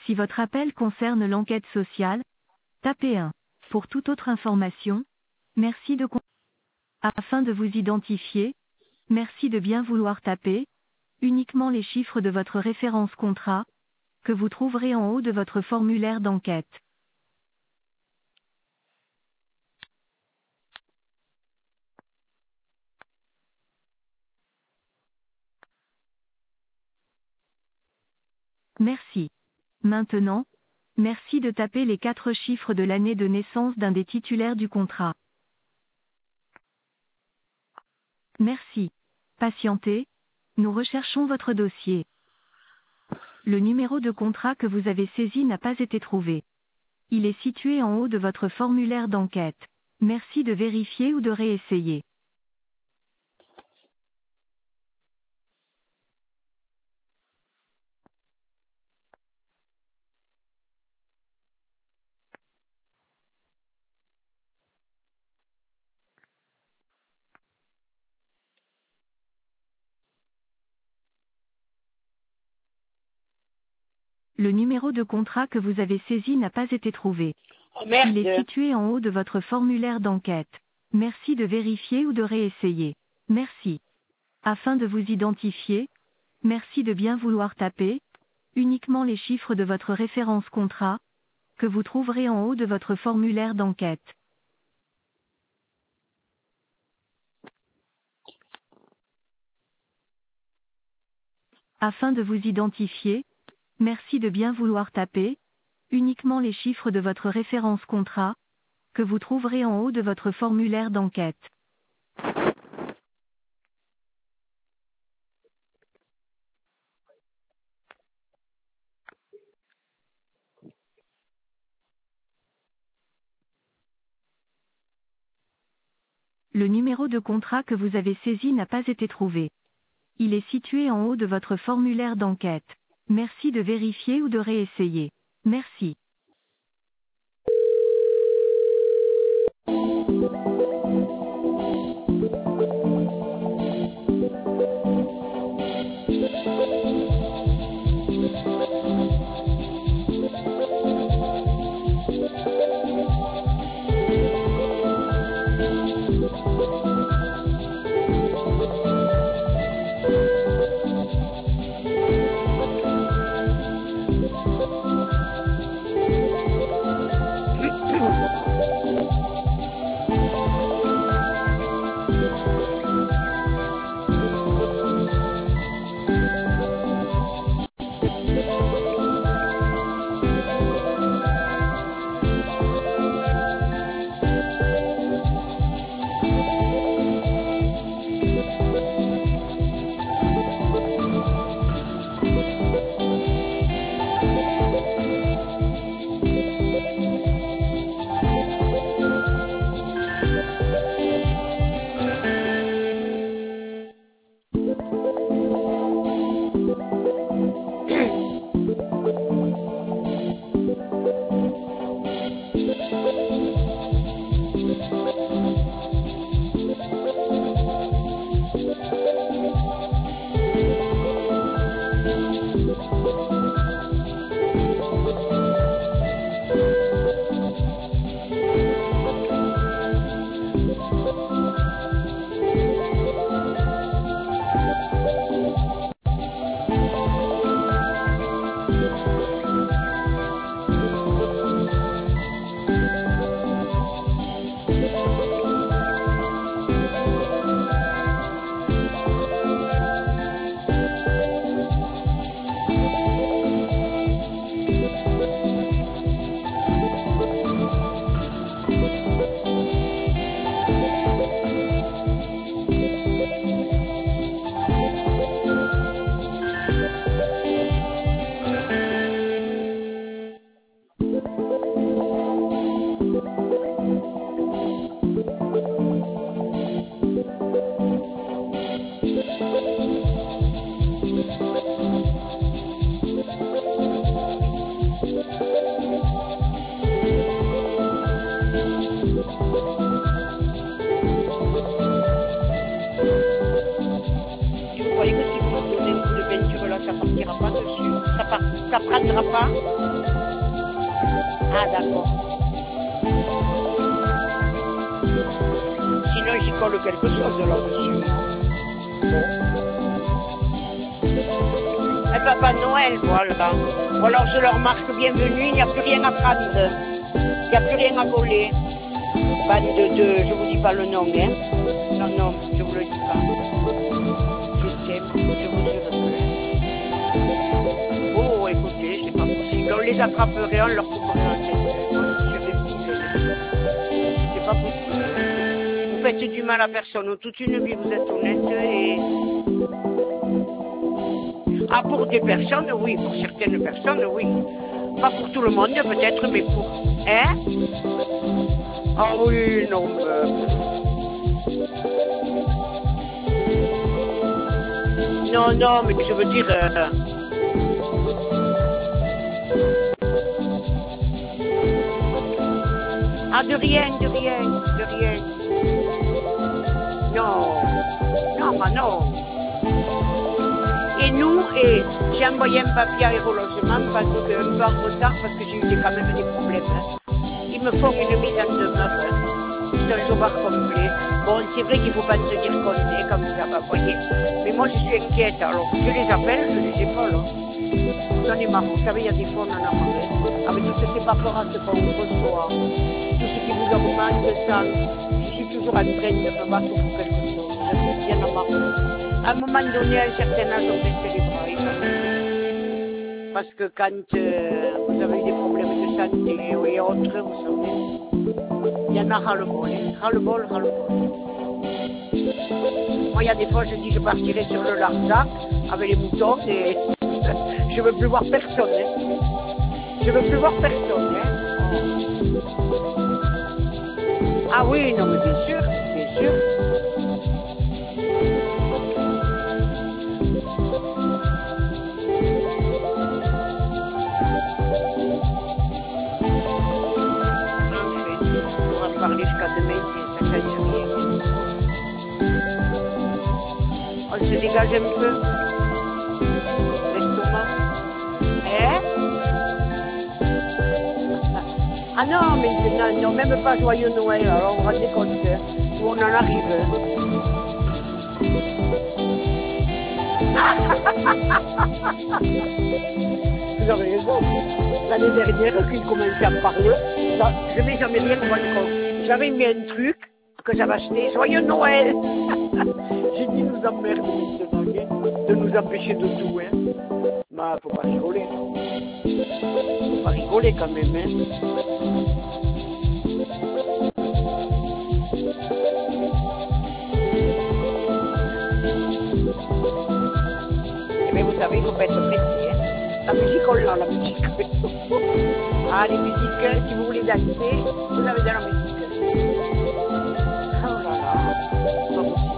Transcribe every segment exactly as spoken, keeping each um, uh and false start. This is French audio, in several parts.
Si votre appel concerne l'enquête sociale, tapez un. Pour toute autre information, merci de con- afin de vous identifier, merci de bien vouloir taper uniquement les chiffres de votre référence contrat, que vous trouverez en haut de votre formulaire d'enquête. Merci. Maintenant, merci de taper les quatre chiffres de l'année de naissance d'un des titulaires du contrat. Merci. Patientez, nous recherchons votre dossier. Le numéro de contrat que vous avez saisi n'a pas été trouvé. Il est situé en haut de votre formulaire d'enquête. Merci de vérifier ou de réessayer. Le numéro de contrat que vous avez saisi n'a pas été trouvé. Oh Il est merde. situé en haut de votre formulaire d'enquête. Merci de vérifier ou de réessayer. Merci. Afin de vous identifier, merci de bien vouloir taper uniquement les chiffres de votre référence contrat, que vous trouverez en haut de votre formulaire d'enquête. Afin de vous identifier, merci de bien vouloir taper uniquement les chiffres de votre référence contrat, que vous trouverez en haut de votre formulaire d'enquête. Le numéro de contrat que vous avez saisi n'a pas été trouvé. Il est situé en haut de votre formulaire d'enquête. Merci de vérifier ou de réessayer. Merci. Vous voyez que si vous me donnez une coup de peinture là, ça partira pas dessus. Ça, part, ça prendra pas. Ah, d'accord. Sinon, j'y colle quelque chose là-dessus. Bon. Et Papa Noël, voilà. Ou alors je leur marque bienvenue, il n'y a plus rien à prendre. Il n'y a plus rien à voler. Bande de, de, je vous dis pas le nom, hein. Non, non, je vous le dis pas. Je sais, je vous jure que... Oh, écoutez, c'est pas possible. On les attraperait, on leur couperait la tête. Je vais vous dire. C'est pas possible. Vous faites du mal à personne. Toute une vie, vous êtes honnête et... Ah, pour des personnes, oui. Pour certaines personnes, oui. Pas pour tout le monde, peut-être, mais pour... Hein? Ah oui, non, euh... Non, non, mais je veux dire... Euh... Ah, de rien, de rien, de rien. Non, non, bah non. Et nous, et j'ai envoyé un papier à Aérologement parce que, un peu en retard, parce que j'ai eu des- quand même des problèmes. Hein. Ils me font une mise en demeure. Hein. C'est un chômage complet. Bon, c'est vrai qu'il ne faut pas se dire qu'on est, comme ça va, voyez. Mais moi, je suis inquiète. Alors, je les appelle, je les ai pas, là. J'en ai marre. Vous savez, il y a des fois, on en a marre. Hein. Avec toutes ces paperasses qu'on reçoit, tout ce qui vous augmente de temps, je suis toujours en train de me battre pour quelque chose. Je suis bien en marre. À un moment donné, à un certain âge, on baisse les bras. Et ça me- Parce que quand euh, vous avez eu des problèmes de santé et autres, vous savez, il y en a ras-le-bol, hein. ras-le-bol, ras-le-bol. Moi, il y a des fois, je dis, je partirai sur le Larzac avec les moutons et je veux plus voir personne. Hein. Je veux plus voir personne. Hein. Ah oui, non, mais bien sûr, bien sûr. On va parler jusqu'à demain, ça ne change rien. On se dégage un peu. L'estomac. Hein? Ah non, maintenant, non, même pas joyeux Noël, alors on va se compte, hein, où on en arrive. Vous avez raison. L'année dernière, quand il commençait à me parler, ça, je n'ai jamais rien rendu compte. J'avais mis un truc que j'avais acheté, joyeux Noël. J'ai dit nous emmerder maintenant, hein, de nous empêcher de tout. Hein. Bah, faut pas rigoler. Faut pas rigoler quand même. Hein. Mais vous savez, il faut pas être pressé. Hein. La musique, on l'a, la musique. Ah, les musiques, si vous voulez danser, vous avez de la musique. Oh là là, c'est pas possible.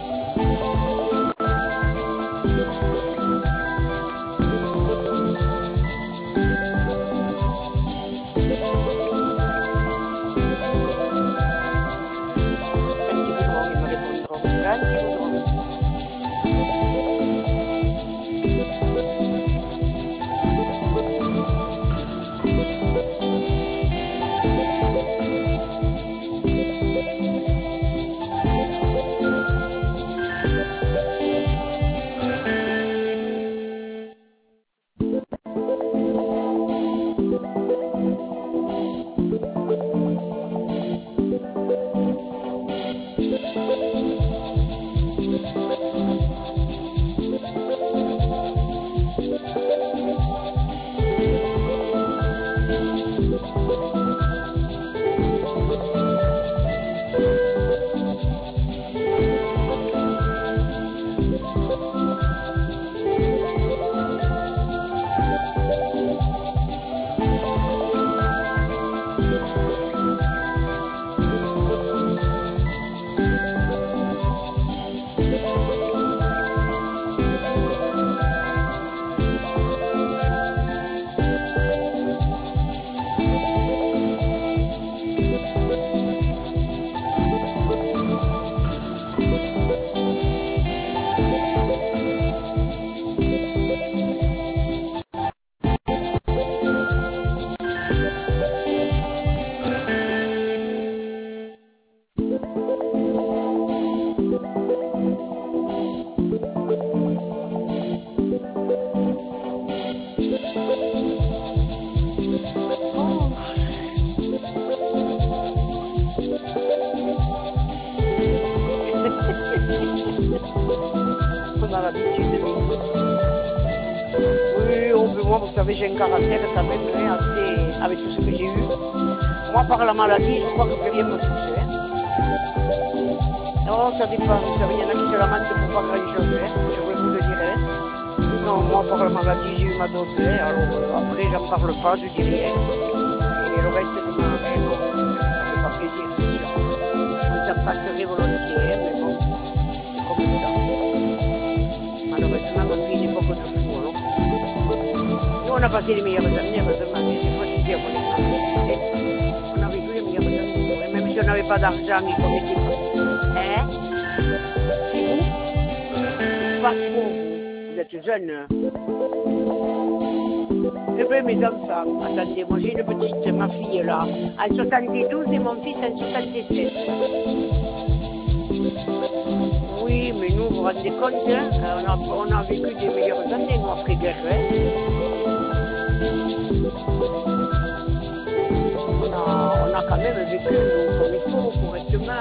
Quand ils voudront, ils me répondront. Quand ils voudront. avait j'ai un caractère quand même hein, assez, avec tout ce que j'ai eu. Moi, par la maladie, je crois que plus rien me touche. Hein. Non, ça dépend. Vous savez, il y en a qui se lamentent pour pas grand-chose. Hein. Je vais vous le dire. Hein. Non, moi, par la maladie, j'ai eu ma dose. Hein. Alors, euh, après, j'en parle pas, je dis rien. Et le reste de ma vie, bon, ça fait pas plaisir, c'est sûr. On s'en passerait volontiers, hein, mais bon, c'est comme ça. Malheureusement, on vit une époque de fou. Alors. Nous, on a passé les meilleures années, heureusement. Des fois, c'est bien, on est pas. On a vécu les meilleures années. Et même si on n'avait pas d'argent et qu'on était pas. Hein? C'est vous? Pas trop, vous. Vous êtes jeune. Eh bien, mes enfants, attendez, moi j'ai une petite, ma fille là, en soixante-douze et mon fils en soixante-sept. Oui, mais nous, vous vous rendez compte, hein, on, a, on a vécu des meilleures années, nous, après-guerre. Hein. On, a, on a quand même vécu comme il faut, correctement.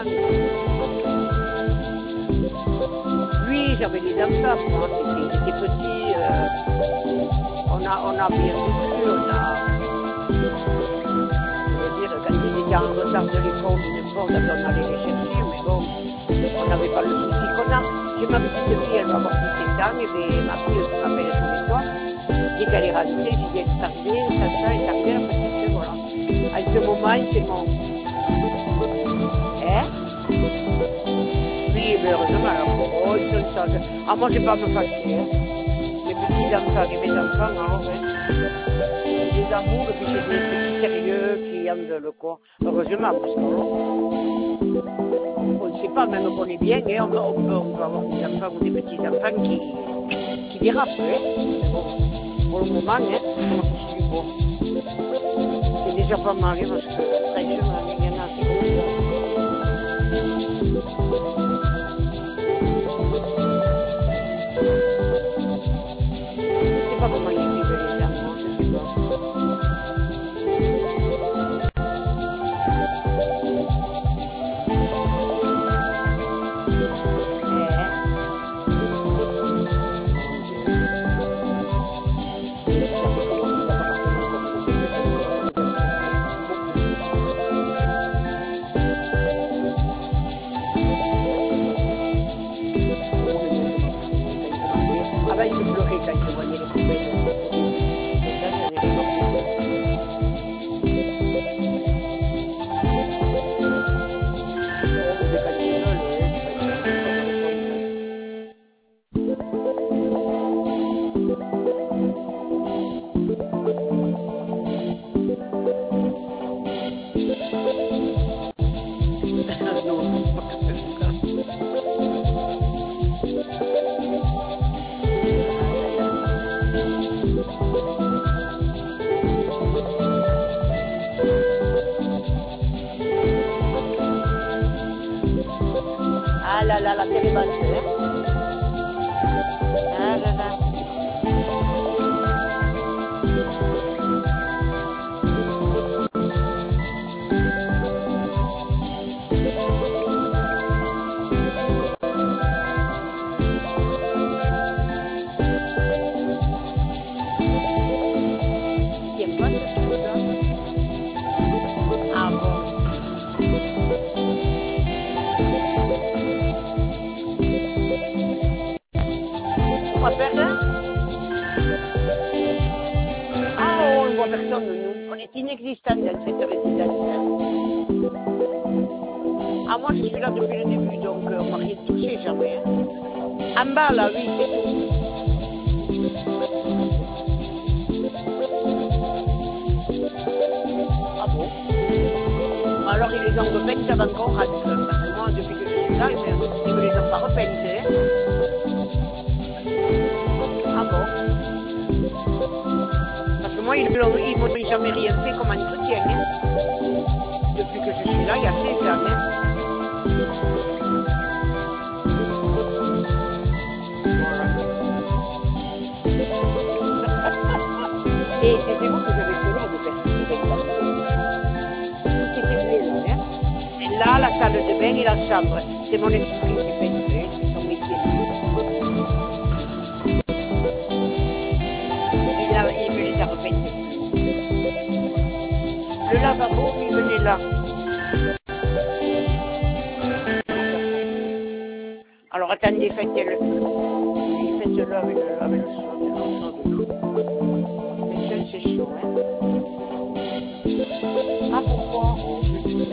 Oui, j'avais des enfants, moi, j'étais petit. Euh, on, a, on a bien vécu, on a... Je veux dire, quand ils étaient en retard de l'école, n'importe, on allait les chercher, mais bon, on n'avait pas le souci qu'on a. J'ai ma petite fille, elle va avoir dix-sept ans, et bien, ma fille, elle m'appelle tous les soirs. Dès qu'elle est rentrée, j'ai dit, elle est arrivée, ça, ça, elle est arrivée, la petite, voilà. À ce moment, c'est mon... Hein? Oui, mais heureusement, alors, oh, ils sont sages. Ah, moi, je ne vais pas me fâcher, hein. Mes petits-enfants et mes enfants, alors, hein. Des amours, et puis j'ai des petits sérieux qui ont le corps. Heureusement, parce qu'on on ne sait pas, même qu'on est bien, hein, on, peut, on, peut, on peut avoir des enfants ou des petits-enfants qui, qui dérapent, hein. Bon, pour le moment, hein, c'est bon. C'est déjà pas mal, parce que, franchement, il y en a qui comme ça. Je sais pas comment ils vivent les enfants, je sais pas. Ah ben, il me pleurait quand je voyais les poubelles. Et là, j'en ai Ah là là, la terre est basse, hein. Ah là là. Tiens pas ce truc-là. Ah bon. On va faire là? Ah, on ne voit personne, nous. On est inexistants dans cette résidence. Ah, moi, je suis là depuis le début, donc euh, on m'a rien touché, jamais. Hein. En bas, là, oui, c'est tout. Ah bon? Alors, ils les ont repeintes avant qu'on rentre, parce que moi, depuis que je suis là, ils ne me les ont pas repeintes, hein. Ah bon? Parce que moi, ils ne m'ont jamais rien fait comme entretien. Hein. Depuis que je suis là, il y a seize ans. Hein. Et c'est vous que j'avais fait là, de faire. Tout était bleu là. Hein. Et là, la salle de bain et la chambre. C'est mon esprit qui fait le fait, c'est son métier. Il, a, il me les a repeintes. Le lavabo, il venait là. Alors attendez, faites-le. Faites-le avec le, avec le chaud de l'eau. Mais ça, c'est chaud, hein. Ah, pourquoi? Oh, je dis.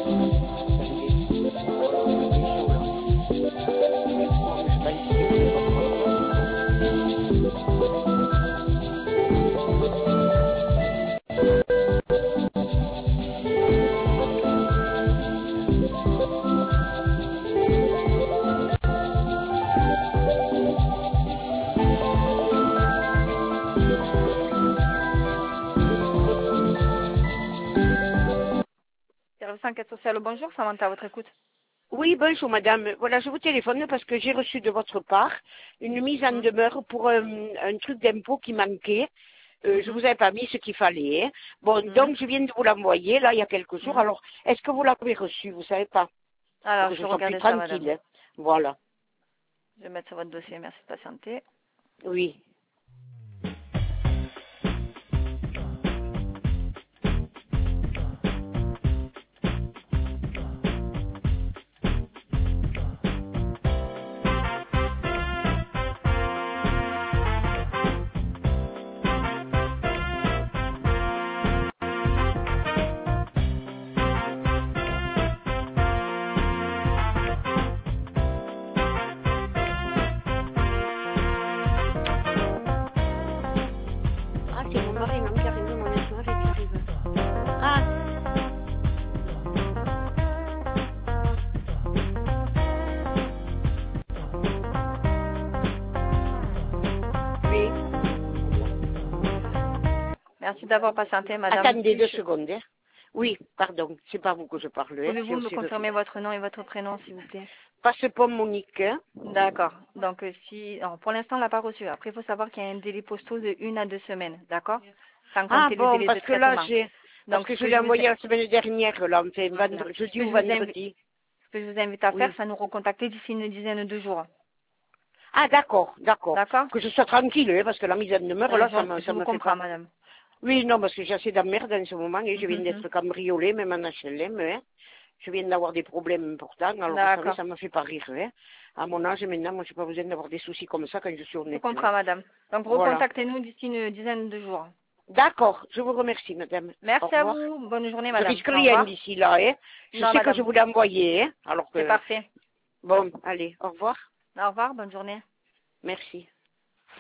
Service enquête sociale, bonjour, Samantha, à votre écoute. Oui, bonjour madame. Voilà, je vous téléphone parce que j'ai reçu de votre part une mise en demeure pour un, un truc d'impôt qui manquait. Euh, je vous avais pas mis ce qu'il fallait. Hein. Bon, Mm. donc je viens de vous l'envoyer, là, il y a quelques jours. Mm. Alors, est-ce que vous l'avez reçu? Vous savez pas? Alors, Pour que je je vais sois plus regarder ça, tranquille. madame. Hein. Voilà. Je vais mettre sur votre dossier, merci de patienter. Oui. Ah, c'est mon mari même qui arrive, mon ex-mari qui arrive. Ah. Oui. Merci d'avoir patienté, madame. Attendez deux Je- secondes. Hein. Oui, pardon, c'est pas vous que je parle. Hein. Pouvez-vous C'est me aussi le confirmer fils. votre nom et votre prénom, s'il vous plaît? Passe-pont Monique. Hein. D'accord. Donc, euh, si, alors, pour l'instant, on l'a pas reçu. Après, il faut savoir qu'il y a un délai postal de une à deux semaines, d'accord? Sans Ah compter le bon, délai parce de que là, traitement. j'ai... Parce Donc, que ce je que l'ai je vous, envoyé la semaine dernière, là, enfin, voilà. vendredi, Ce jeudi que ou je vous invite, vendredi. ce que je vous invite à faire, Oui. c'est à nous recontacter d'ici une dizaine de jours. Ah, d'accord, d'accord. D'accord? Que je sois tranquille, hein, parce que la mise en demeure, Euh, là, ça me, je, je ça vous me fait comprends, pas... madame. Oui, non, parce que j'ai assez d'emmerde en ce moment, et je viens Mhm. d'être cambriolée, même en H L M, hein. Je viens d'avoir des problèmes importants, alors vous savez, D'accord. ça me fait pas rire, hein. À mon âge, maintenant, moi, j'ai pas besoin d'avoir des soucis comme ça quand je suis Je honnête, hein. comprends, madame. Donc, Voilà. recontactez-nous d'ici une dizaine de jours. D'accord, je vous remercie, madame. Au Merci à revoir. vous. Bonne journée, Je madame. risque Au rien revoir. d'ici là, hein. Je Non, sais que je madame. vous l'ai envoyé, hein. Alors C'est que... parfait. Bon, allez, au revoir. Au revoir. Bonne journée. Merci.